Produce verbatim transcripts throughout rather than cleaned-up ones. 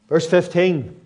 Verse fifteen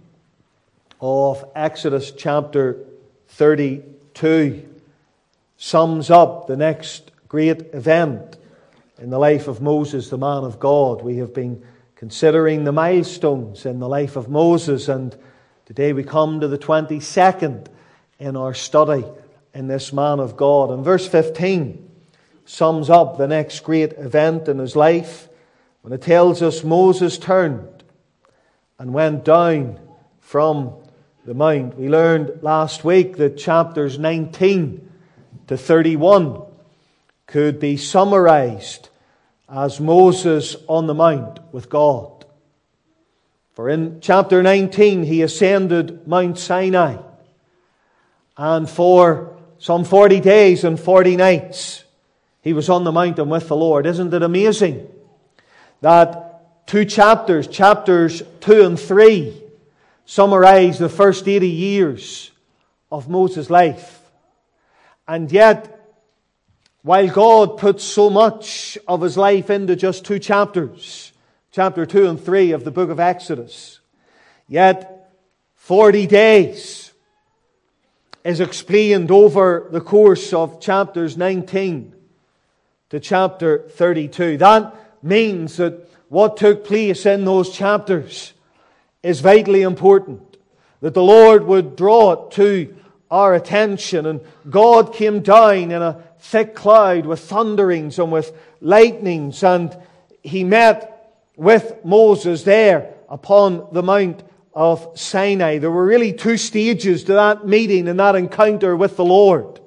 of Exodus chapter thirty-two sums up the next great event in the life of Moses, the man of God. We have been considering the milestones in the life of Moses, and today we come to the twenty-second in our study in this man of God. And verse fifteen sums up the next great event in his life when it tells us Moses turned and went down from the mount. We learned last week that chapters nineteen to thirty-one could be summarized as Moses on the mount with God. For in chapter nineteen he ascended Mount Sinai, and for some forty days and forty nights he was on the mountain with the Lord. Isn't it amazing that two chapters, chapters two and three, summarize the first eighty years of Moses' life? And yet, while God put so much of his life into just two chapters, chapter two and three of the book of Exodus, yet forty days is explained over the course of chapters nineteen to chapter thirty-two. That means that what took place in those chapters is vitally important, that the Lord would draw it to our attention. And God came down in a thick cloud with thunderings and with lightnings, and He met with Moses there upon the Mount of Sinai. There were really two stages to that meeting and that encounter with the Lord.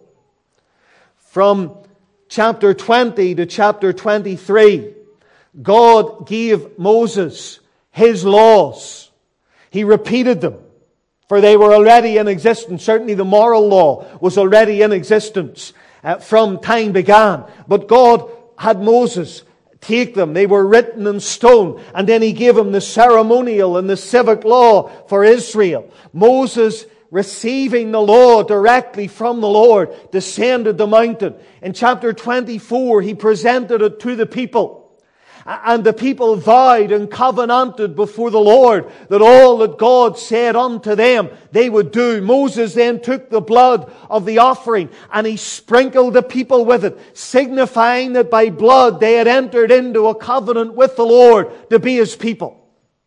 From chapter twenty to chapter twenty-three, God gave Moses His laws. He repeated them, for they were already in existence. Certainly the moral law was already in existence uh, from time began. But God had Moses take them. They were written in stone. And then He gave him the ceremonial and the civic law for Israel. Moses, receiving the law directly from the Lord, descended the mountain. In chapter twenty-four, he presented it to the people. And the people vowed and covenanted before the Lord that all that God said unto them they would do. Moses then took the blood of the offering and he sprinkled the people with it, signifying that by blood they had entered into a covenant with the Lord to be His people.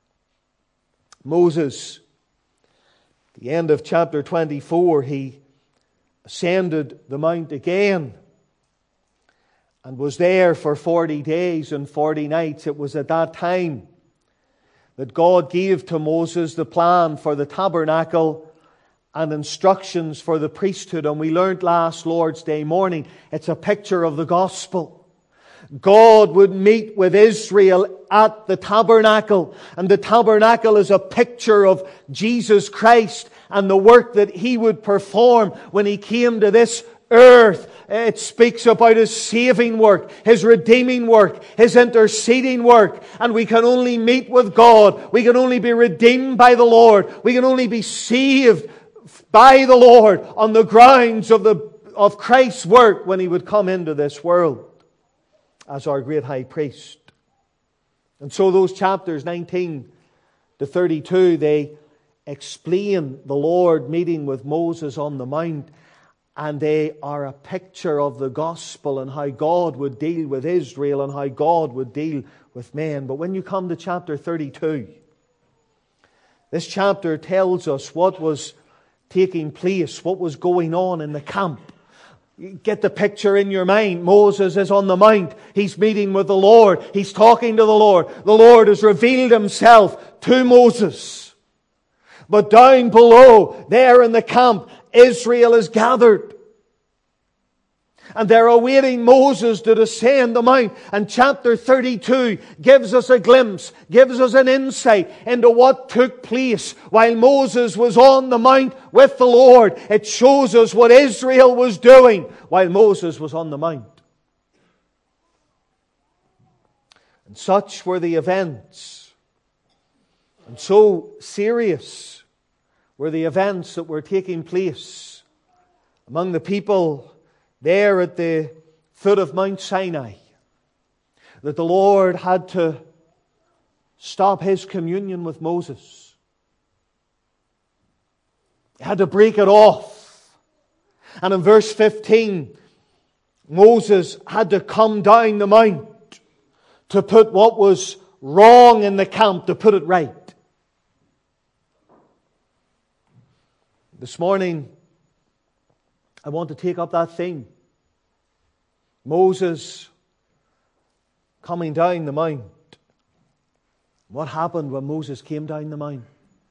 Moses, at the end of chapter twenty-four, he ascended the mount again and was there for forty days and forty nights. It was at that time that God gave to Moses the plan for the tabernacle and instructions for the priesthood. And we learned last Lord's Day morning, it's a picture of the gospel. God would meet with Israel at the tabernacle. And the tabernacle is a picture of Jesus Christ and the work that He would perform when He came to this earth. It speaks about His saving work, His redeeming work, His interceding work. And we can only meet with God. We can only be redeemed by the Lord. We can only be saved by the Lord on the grounds of the of Christ's work when He would come into this world as our great high priest. And so those chapters nineteen to thirty-two, they explain the Lord meeting with Moses on the mount. And they are a picture of the gospel and how God would deal with Israel and how God would deal with men. But when you come to chapter thirty-two, this chapter tells us what was taking place, what was going on in the camp. You get the picture in your mind. Moses is on the mount. He's meeting with the Lord. He's talking to the Lord. The Lord has revealed Himself to Moses. But down below, there in the camp, Israel is gathered. And they're awaiting Moses to descend the mount. And chapter thirty-two gives us a glimpse, gives us an insight into what took place while Moses was on the mount with the Lord. It shows us what Israel was doing while Moses was on the mount. And such were the events. And so serious were the events that were taking place among the people there at the foot of Mount Sinai, that the Lord had to stop His communion with Moses. He had to break it off. And in verse fifteen, Moses had to come down the mount to put what was wrong in the camp, to put it right. This morning, I want to take up that theme. Moses coming down the mount. What happened when Moses came down the mount?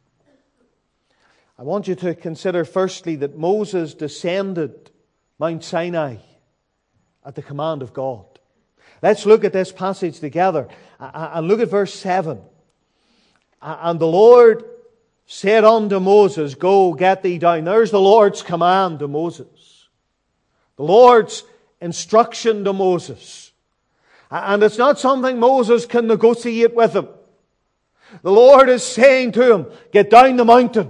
I want you to consider firstly that Moses descended Mount Sinai at the command of God. Let's look at this passage together and look at verse seven. And the Lord said unto Moses, Go, get thee down. There's the Lord's command to Moses. The Lord's instruction to Moses. And it's not something Moses can negotiate with him. The Lord is saying to him, get down the mountain.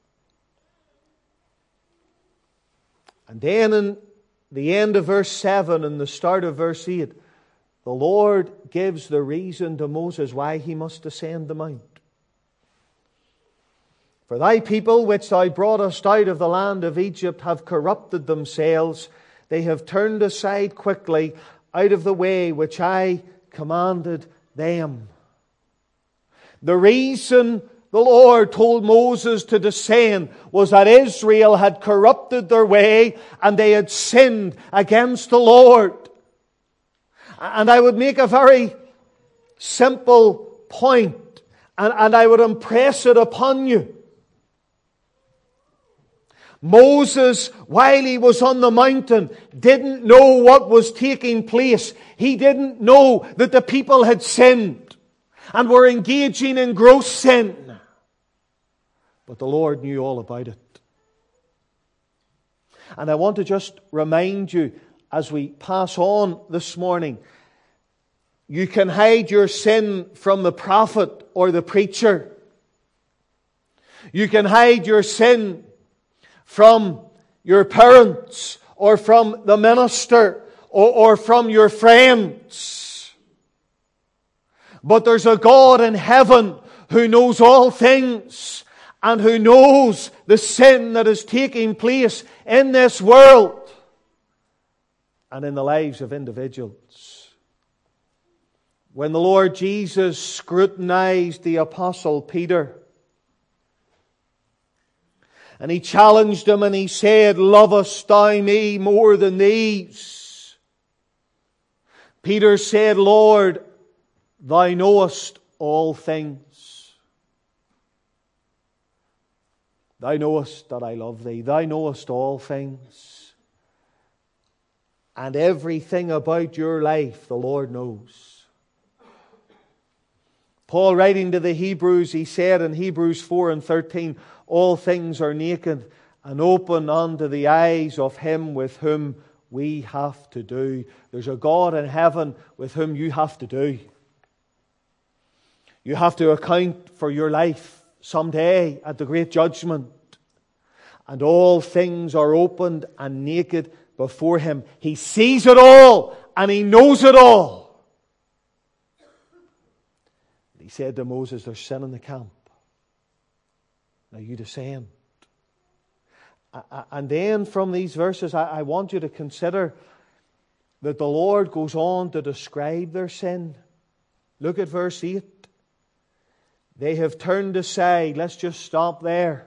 And then in the end of verse seven and the start of verse eight, the Lord gives the reason to Moses why he must descend the mount. For thy people which thou broughtest out of the land of Egypt have corrupted themselves. They have turned aside quickly out of the way which I commanded them. The reason the Lord told Moses to descend was that Israel had corrupted their way and they had sinned against the Lord. And I would make a very simple point, and, and I would impress it upon you. Moses, while he was on the mountain, didn't know what was taking place. He didn't know that the people had sinned and were engaging in gross sin. But the Lord knew all about it. And I want to just remind you, as we pass on this morning, you can hide your sin from the prophet or the preacher. You can hide your sin from your parents or from the minister or, or from your friends. But there's a God in heaven who knows all things and who knows the sin that is taking place in this world and in the lives of individuals. When the Lord Jesus scrutinized the Apostle Peter, and He challenged him and He said, Lovest thou me more than these? Peter said, Lord, Thou knowest all things. Thou knowest that I love Thee. Thou knowest all things. And everything about your life the Lord knows. Paul, writing to the Hebrews, he said in Hebrews four and thirteen, All things are naked and open unto the eyes of Him with whom we have to do. There's a God in heaven with whom you have to do. You have to account for your life someday at the great judgment. And all things are opened and naked before Him. He sees it all and He knows it all. He said to Moses, There's sin in the camp. Now you descend. And then from these verses, I want you to consider that the Lord goes on to describe their sin. Look at verse eight. They have turned aside. Let's just stop there.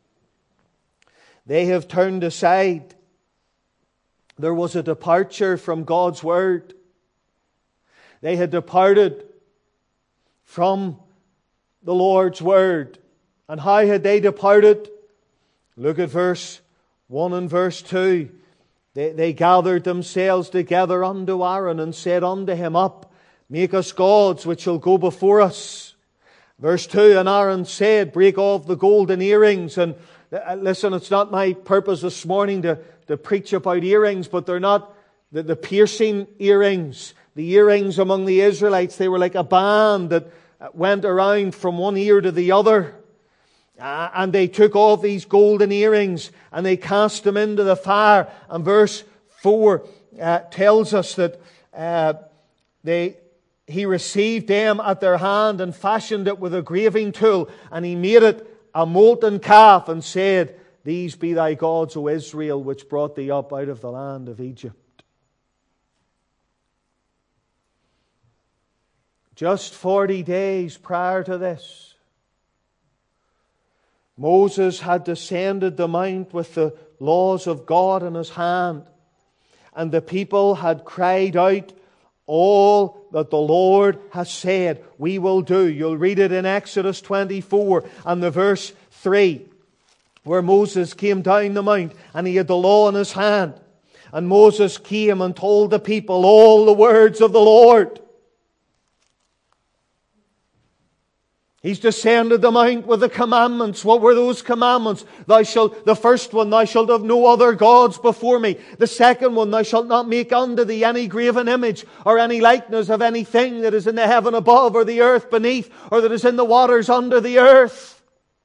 They have turned aside. There was a departure from God's Word. They had departed from the Lord's Word. And how had they departed? Look at verse one and verse two. They, they gathered themselves together unto Aaron and said unto him, Up, make us gods which shall go before us. Verse two, and Aaron said, Break off the golden earrings. And uh, listen, it's not my purpose this morning to, to preach about earrings, but they're not the, the piercing earrings. The earrings among the Israelites, they were like a band that went around from one ear to the other. Uh, and they took off these golden earrings and they cast them into the fire. And verse four uh, tells us that uh, they... He received them at their hand and fashioned it with a graving tool. And he made it a molten calf and said, These be thy gods, O Israel, which brought thee up out of the land of Egypt. Just forty days prior to this, Moses had descended the mount with the laws of God in his hand, and the people had cried out, all that the Lord has said, we will do. You'll read it in Exodus twenty-four and the verse three, where Moses came down the mount and he had the law in his hand. And Moses came and told the people all the words of the Lord. He's descended the mount with the commandments. What were those commandments? Thou shalt, the first one, thou shalt have no other gods before me. The second one, thou shalt not make unto thee any graven image or any likeness of anything that is in the heaven above or the earth beneath or that is in the waters under the earth.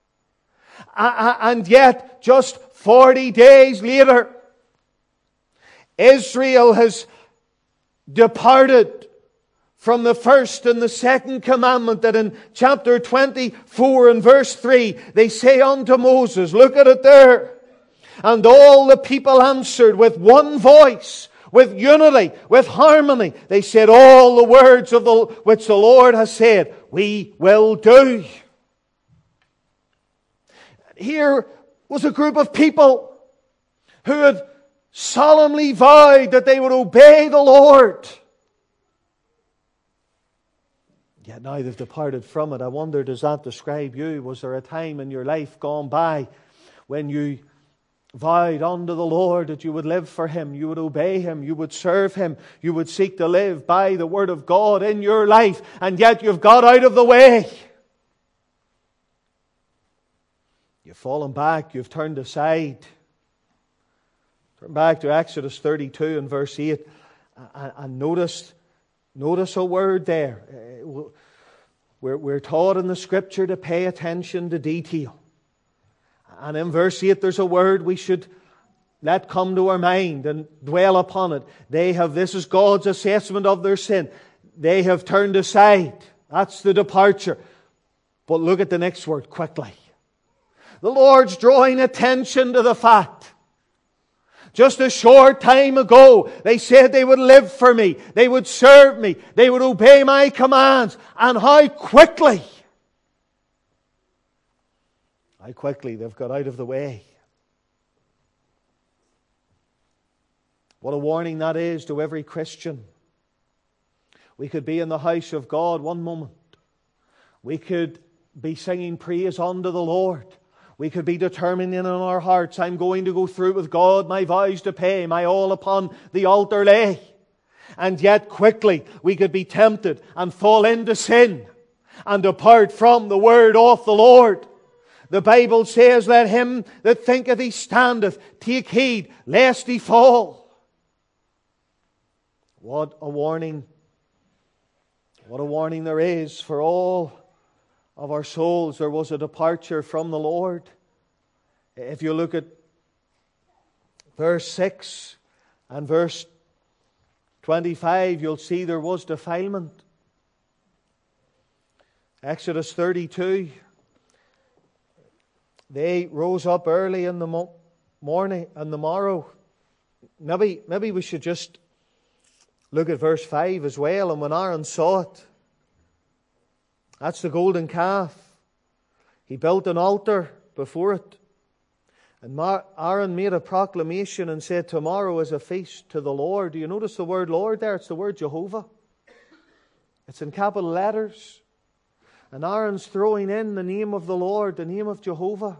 And yet, just forty days later, Israel has departed from the first and the second commandment, that in chapter twenty-four and verse three, they say unto Moses, look at it there. And all the people answered with one voice, with unity, with harmony. They said, all the words of the which the Lord has said, we will do. Here was a group of people who had solemnly vowed that they would obey the Lord. Yet now they've departed from it. I wonder, does that describe you? Was there a time in your life gone by when you vowed unto the Lord that you would live for Him, you would obey Him, you would serve Him, you would seek to live by the Word of God in your life, and yet you've got out of the way? You've fallen back, you've turned aside. Turn back to Exodus thirty-two and verse eight and, and notice Notice a word there. We're, we're taught in the Scripture to pay attention to detail. And in verse eight there's a word we should let come to our mind and dwell upon it. They have, this is God's assessment of their sin. They have turned aside. That's the departure. But look at the next word quickly. The Lord's drawing attention to the fact. Just a short time ago, they said they would live for me. They would serve me. They would obey my commands. And how quickly, how quickly they've got out of the way. What a warning that is to every Christian. We could be in the house of God one moment. We could be singing praise unto the Lord. We could be determining in our hearts, I'm going to go through with God, my vows to pay, my all upon the altar lay. And yet quickly we could be tempted and fall into sin and depart from the word of the Lord. The Bible says, let him that thinketh he standeth take heed lest he fall. What a warning. What a warning there is for all of our souls. There was a departure from the Lord. If you look at verse six and verse twenty-five, you'll see there was defilement. Exodus thirty-two. They rose up early in the mo- morning and the morrow. Maybe, maybe we should just look at verse five as well. And when Aaron saw it, that's the golden calf, he built an altar before it. And Aaron made a proclamation and said, tomorrow is a feast to the Lord. Do you notice the word Lord there? It's the word Jehovah. It's in capital letters. And Aaron's throwing in the name of the Lord, the name of Jehovah.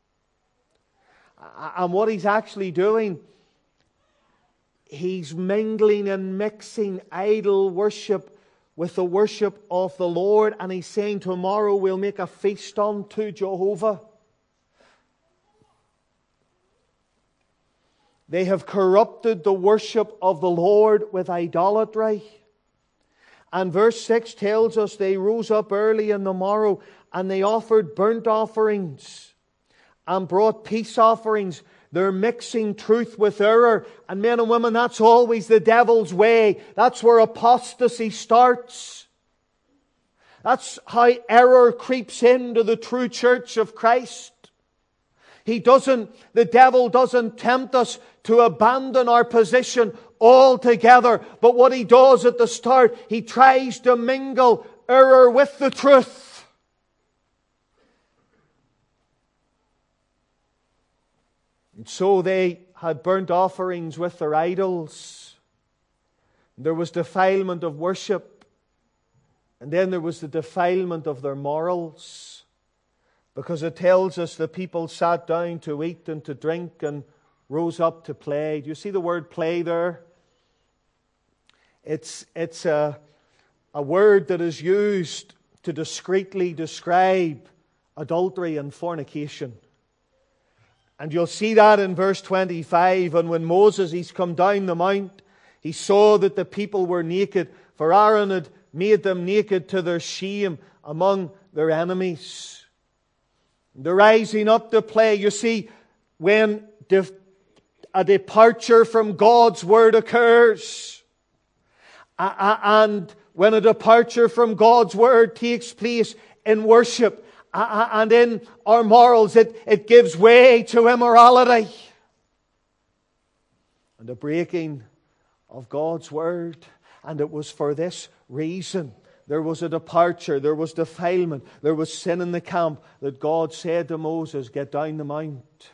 And what he's actually doing, he's mingling and mixing idol worship with the worship of the Lord. And he's saying, tomorrow we'll make a feast unto Jehovah. They have corrupted the worship of the Lord with idolatry. And verse six tells us they rose up early in the morrow and they offered burnt offerings and brought peace offerings. They're mixing truth with error. And men and women, that's always the devil's way. That's where apostasy starts. That's how error creeps into the true church of Christ. He doesn't, the devil doesn't tempt us to abandon our position altogether. But what he does at the start, he tries to mingle error with the truth. And so they had burnt offerings with their idols. There was defilement of worship. And then there was the defilement of their morals. Because it tells us the people sat down to eat and to drink and rose up to play. Do you see the word play there? It's, it's a, a word that is used to discreetly describe adultery and fornication. And you'll see that in verse twenty-five. And when Moses, he's come down the mount, he saw that the people were naked, for Aaron had made them naked to their shame among their enemies. The rising up to play. You see, when a departure from God's Word occurs, and when a departure from God's Word takes place in worship and in our morals, it, it gives way to immorality and the breaking of God's Word. And it was for this reason there was a departure, there was defilement, there was sin in the camp, that God said to Moses, get down the mount.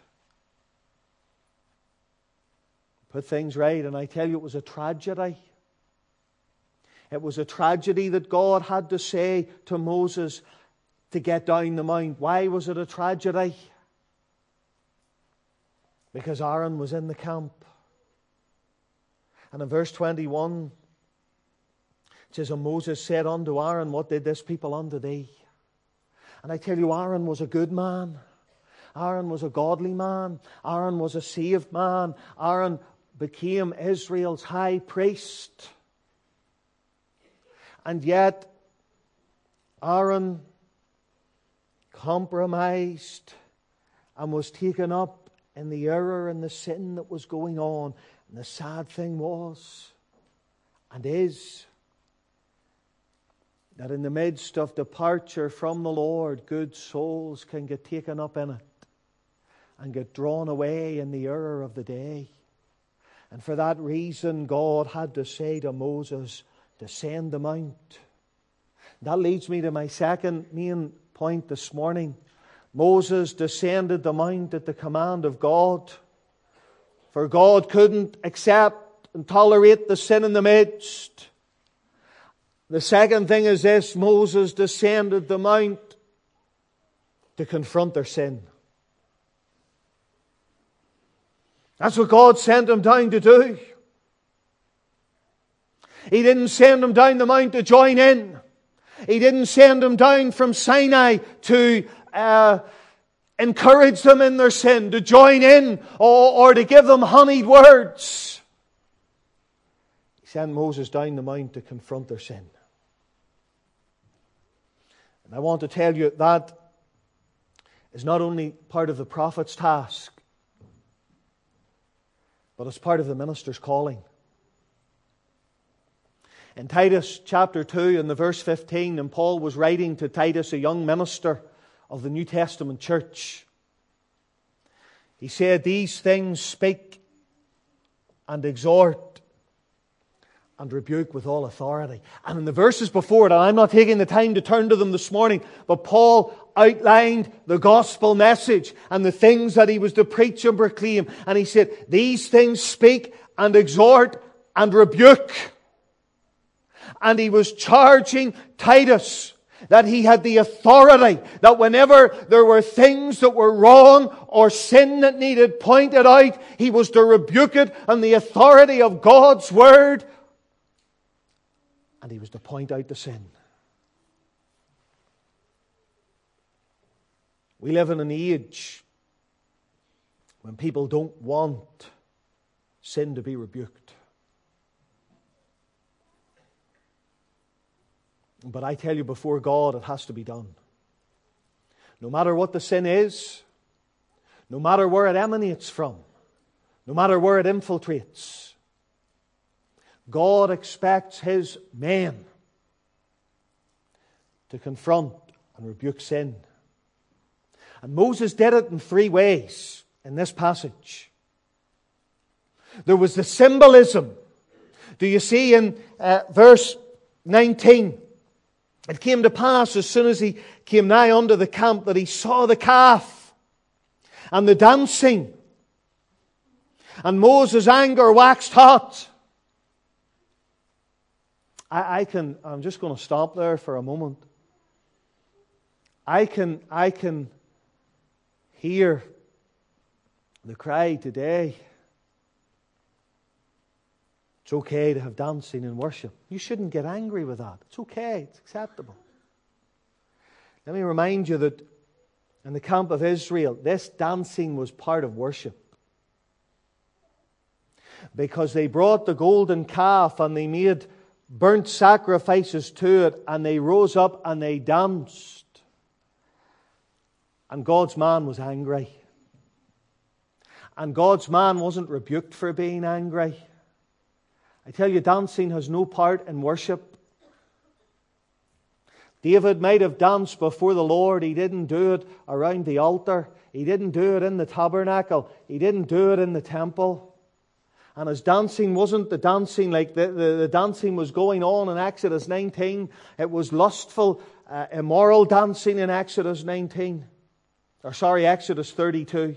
Put things right. And I tell you, it was a tragedy. It was a tragedy that God had to say to Moses to get down the mount. Why was it a tragedy? Because Aaron was in the camp. And in verse twenty-one, it says, and Moses said unto Aaron, what did this people unto thee? And I tell you, Aaron was a good man. Aaron was a godly man. Aaron was a saved man. Aaron became Israel's high priest. And yet, Aaron compromised and was taken up in the error and the sin that was going on. And the sad thing was, and is, that in the midst of departure from the Lord, good souls can get taken up in it and get drawn away in the error of the day. And for that reason, God had to say to Moses, descend the mount. That leads me to my second main point this morning. Moses descended the mount at the command of God. For God couldn't accept and tolerate the sin in the midst. The second thing is this: Moses descended the mount to confront their sin. That's what God sent him down to do. He didn't send him down the mount to join in. He didn't send him down from Sinai to uh, encourage them in their sin, to join in, or, or to give them honeyed words. He sent Moses down the mount to confront their sin. And I want to tell you that is not only part of the prophet's task, but it's part of the minister's calling. In Titus chapter two and the verse fifteen, and Paul was writing to Titus, a young minister of the New Testament church, he said, these things speak and exhort and rebuke with all authority. And in the verses before it, and I'm not taking the time to turn to them this morning, but Paul outlined the gospel message and the things that he was to preach and proclaim. And he said, these things speak and exhort and rebuke. And he was charging Titus that he had the authority, that whenever there were things that were wrong or sin that needed pointed out, he was to rebuke it on the authority of God's Word. And he was to point out the sin. We live in an age when people don't want sin to be rebuked. But I tell you, before God, it has to be done. No matter what the sin is, no matter where it emanates from, no matter where it infiltrates, God expects His men to confront and rebuke sin. And Moses did it in three ways in this passage. There was the symbolism. Do you see in uh, verse nineteen? It came to pass as soon as he came nigh unto the camp that he saw the calf and the dancing. And Moses' anger waxed hot. I, I can, I'm just going to stop there for a moment. I can, I can hear the cry today. It's okay to have dancing and worship. You shouldn't get angry with that. It's okay. It's acceptable. Let me remind you that in the camp of Israel, this dancing was part of worship. Because they brought the golden calf and they made burnt sacrifices to it, and they rose up and they danced. And God's man was angry. And God's man wasn't rebuked for being angry. I tell you, dancing has no part in worship. David might have danced before the Lord. He didn't do it around the altar. He didn't do it in the tabernacle. He didn't do it in the temple. And his dancing wasn't the dancing like the, the, the dancing was going on in Exodus nineteen. It was lustful, uh, immoral dancing in Exodus nineteen. Or sorry, Exodus thirty-two.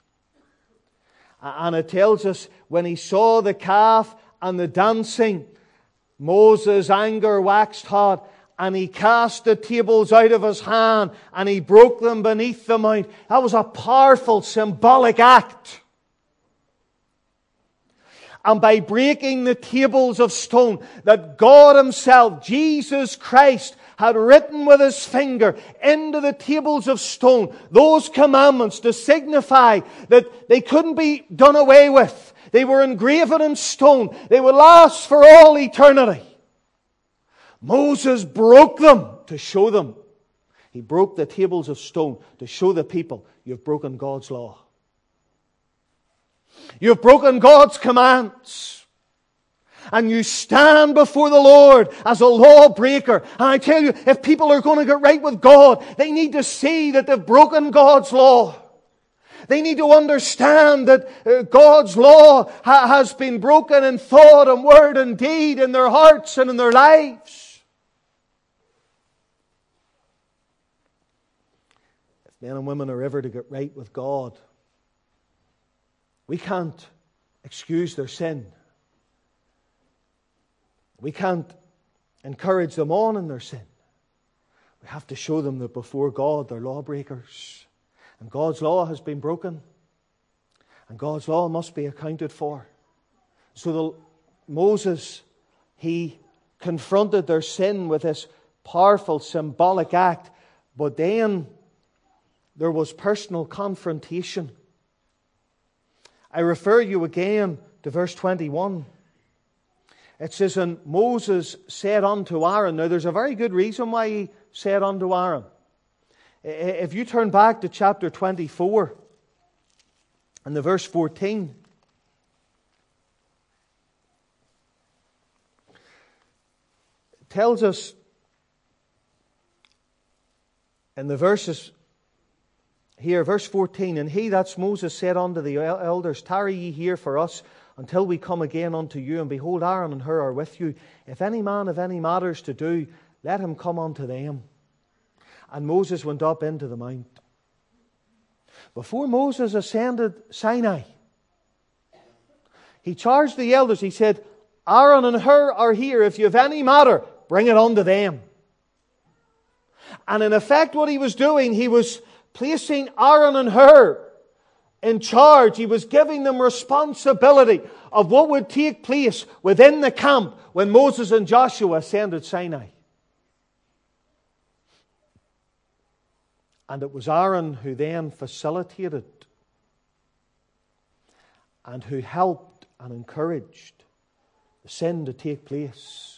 And it tells us when he saw the calf and the dancing, Moses' anger waxed hot, and he cast the tables out of his hand, and he broke them beneath the mount. That was a powerful, symbolic act. And by breaking the tables of stone that God Himself, Jesus Christ, had written with His finger into the tables of stone, those commandments to signify that they couldn't be done away with. They were engraven in stone. They would last for all eternity. Moses broke them to show them. He broke the tables of stone to show the people, you've broken God's law. You've broken God's commands. And you stand before the Lord as a lawbreaker. And I tell you, if people are going to get right with God, they need to see that they've broken God's law. They need to understand that uh, God's law ha- has been broken in thought and word and deed in their hearts and in their lives. If men and women are ever to get right with God, we can't excuse their sin. We can't encourage them on in their sin. We have to show them that before God they're lawbreakers. And God's law has been broken. And God's law must be accounted for. So the, Moses, he confronted their sin with this powerful symbolic act. But then there was personal confrontation. I refer you again to verse twenty-one. It says, and Moses said unto Aaron. Now there's a very good reason why he said unto Aaron. If you turn back to chapter twenty-four and the verse fourteen. It tells us in the verses here, verse fourteen, and he, that's Moses, said unto the elders, tarry ye here for us until we come again unto you. And behold, Aaron and Hur are with you. If any man have any matters to do, let him come unto them. And Moses went up into the mount. Before Moses ascended Sinai, he charged the elders. He said, Aaron and Hur are here. If you have any matter, bring it unto them. And in effect what he was doing, he was placing Aaron and Hur in charge. He was giving them responsibility of what would take place within the camp when Moses and Joshua ascended Sinai. And it was Aaron who then facilitated and who helped and encouraged the sin to take place.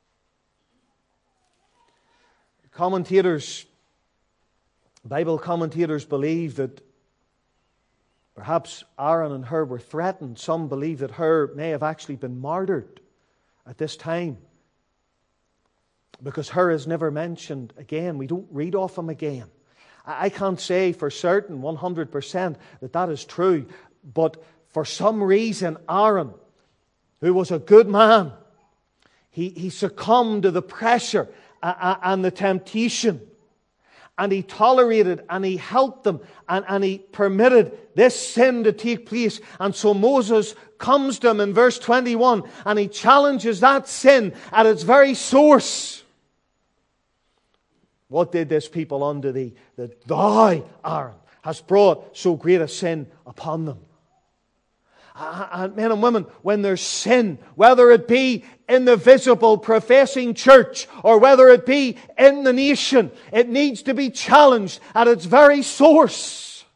Commentators, Bible commentators believe that perhaps Aaron and Hur were threatened. Some believe that Hur may have actually been martyred at this time, because Hur is never mentioned again. We don't read of him again. I can't say for certain, one hundred percent, that that is true. But for some reason, Aaron, who was a good man, he, he succumbed to the pressure and the temptation. And he tolerated and he helped them and, and he permitted this sin to take place. And so Moses comes to him in verse twenty-one and he challenges that sin at its very source. What did this people unto thee, that thou, Aaron, hast brought so great a sin upon them? And men and women, when there's sin, whether it be in the visible professing church or whether it be in the nation, it needs to be challenged at its very source.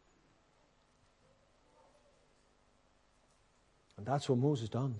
And that's what Moses done.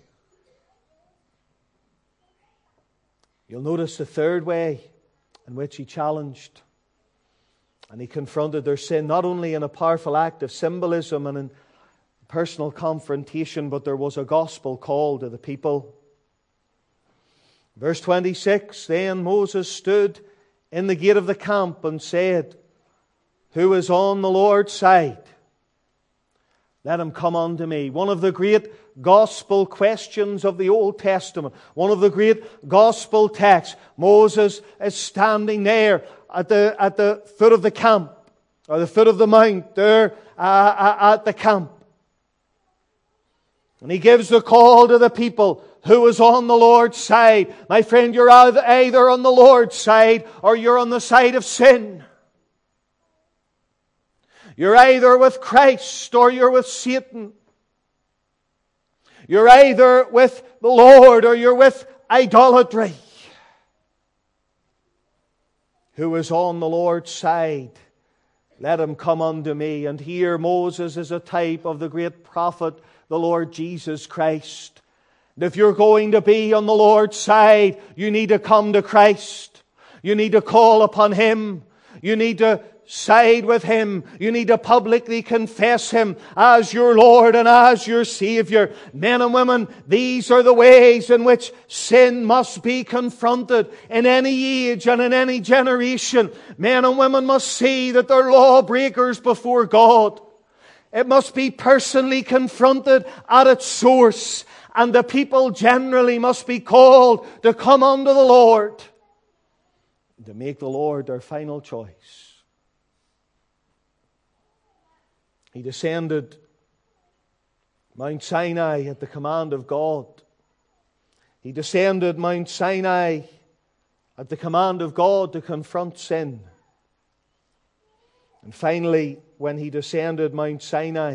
You'll notice the third way in which he challenged and he confronted their sin, not only in a powerful act of symbolism and in personal confrontation, but there was a gospel call to the people. Verse twenty-six, then Moses stood in the gate of the camp and said, who is on the Lord's side? Let him come unto me. One of the great gospel questions of the Old Testament, one of the great gospel texts. Moses is standing there at the, at the foot of the camp, or the foot of the mount, there uh, at the camp. And he gives the call to the people, who is on the Lord's side. My friend, you're either on the Lord's side or you're on the side of sin. You're either with Christ or you're with Satan. You're either with the Lord or you're with idolatry. Who is on the Lord's side? Let him come unto me. And here Moses is a type of the great prophet, the Lord Jesus Christ. And if you're going to be on the Lord's side, you need to come to Christ. You need to call upon Him. You need to side with Him. You need to publicly confess Him as your Lord and as your Savior. Men and women, these are the ways in which sin must be confronted in any age and in any generation. Men and women must see that they're lawbreakers before God. It must be personally confronted at its source. And the people generally must be called to come unto the Lord, to make the Lord their final choice. He descended Mount Sinai at the command of God. He descended Mount Sinai at the command of God to confront sin. And finally, when he descended Mount Sinai,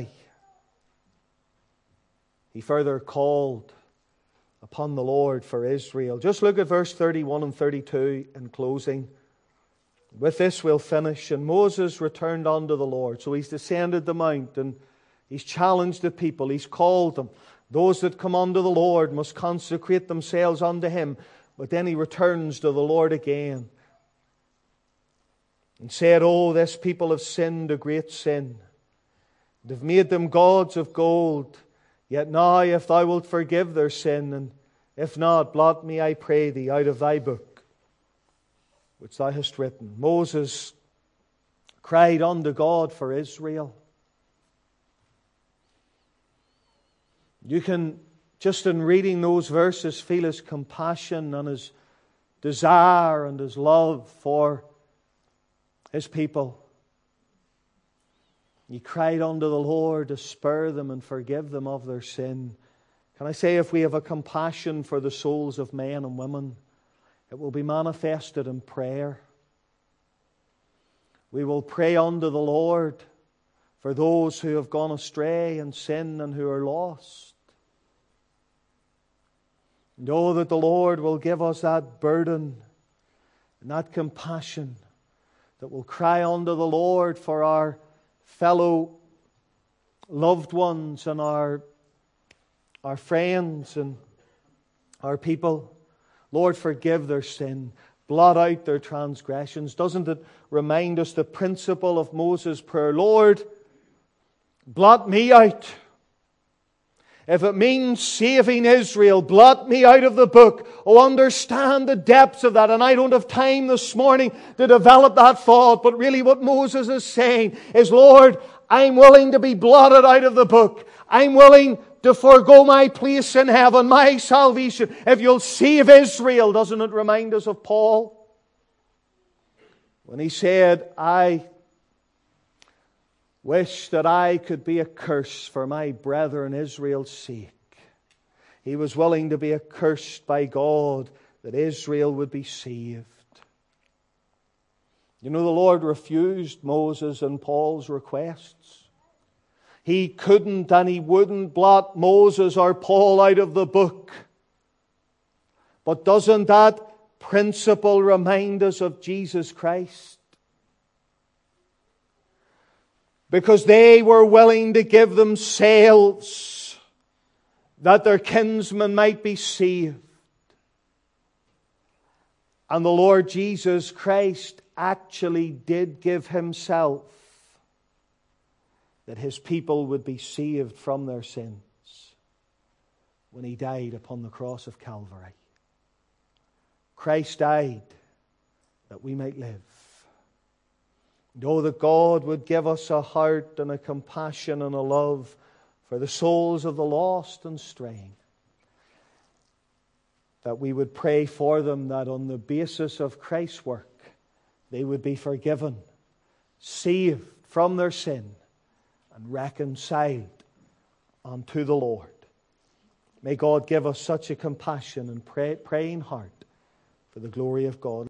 he further called upon the Lord for Israel. Just look at verse thirty-one and thirty-two in closing. With this we'll finish. And Moses returned unto the Lord. So he's descended the mount and he's challenged the people. He's called them. Those that come unto the Lord must consecrate themselves unto Him. But then he returns to the Lord again and said, oh, this people have sinned a great sin. They've made them gods of gold. Yet now, if thou wilt forgive their sin, and if not, blot me, I pray thee, out of thy book, which thou hast written. Moses cried unto God for Israel. You can, just in reading those verses, feel his compassion and his desire and his love for His people. He cried unto the Lord to spare them and forgive them of their sin. Can I say, if we have a compassion for the souls of men and women, it will be manifested in prayer. We will pray unto the Lord for those who have gone astray in sin and who are lost. Know that the Lord will give us that burden and that compassion, that will cry unto the Lord for our fellow loved ones and our, our friends and our people. Lord, forgive their sin. Blot out their transgressions. Doesn't it remind us the principle of Moses' prayer? Lord, blot me out. if it means saving Israel, blot me out of the book. Oh, understand the depths of that. And I don't have time this morning to develop that thought. But really what Moses is saying is, Lord, I'm willing to be blotted out of the book. I'm willing to forego my place in heaven, my salvation, if you'll save Israel. Doesn't it remind us of Paul? When he said, I wish that I could be a curse for my brethren Israel's sake. He was willing to be accursed by God that Israel would be saved. You know, the Lord refused Moses and Paul's requests. He couldn't and He wouldn't blot Moses or Paul out of the book. But doesn't that principle remind us of Jesus Christ? Because they were willing to give themselves that their kinsmen might be saved. And the Lord Jesus Christ actually did give Himself that His people would be saved from their sins when He died upon the cross of Calvary. Christ died that we might live. Know that God would give us a heart and a compassion and a love for the souls of the lost and straying. That we would pray for them, that on the basis of Christ's work, they would be forgiven, saved from their sin, and reconciled unto the Lord. May God give us such a compassion and pray, praying heart for the glory of God.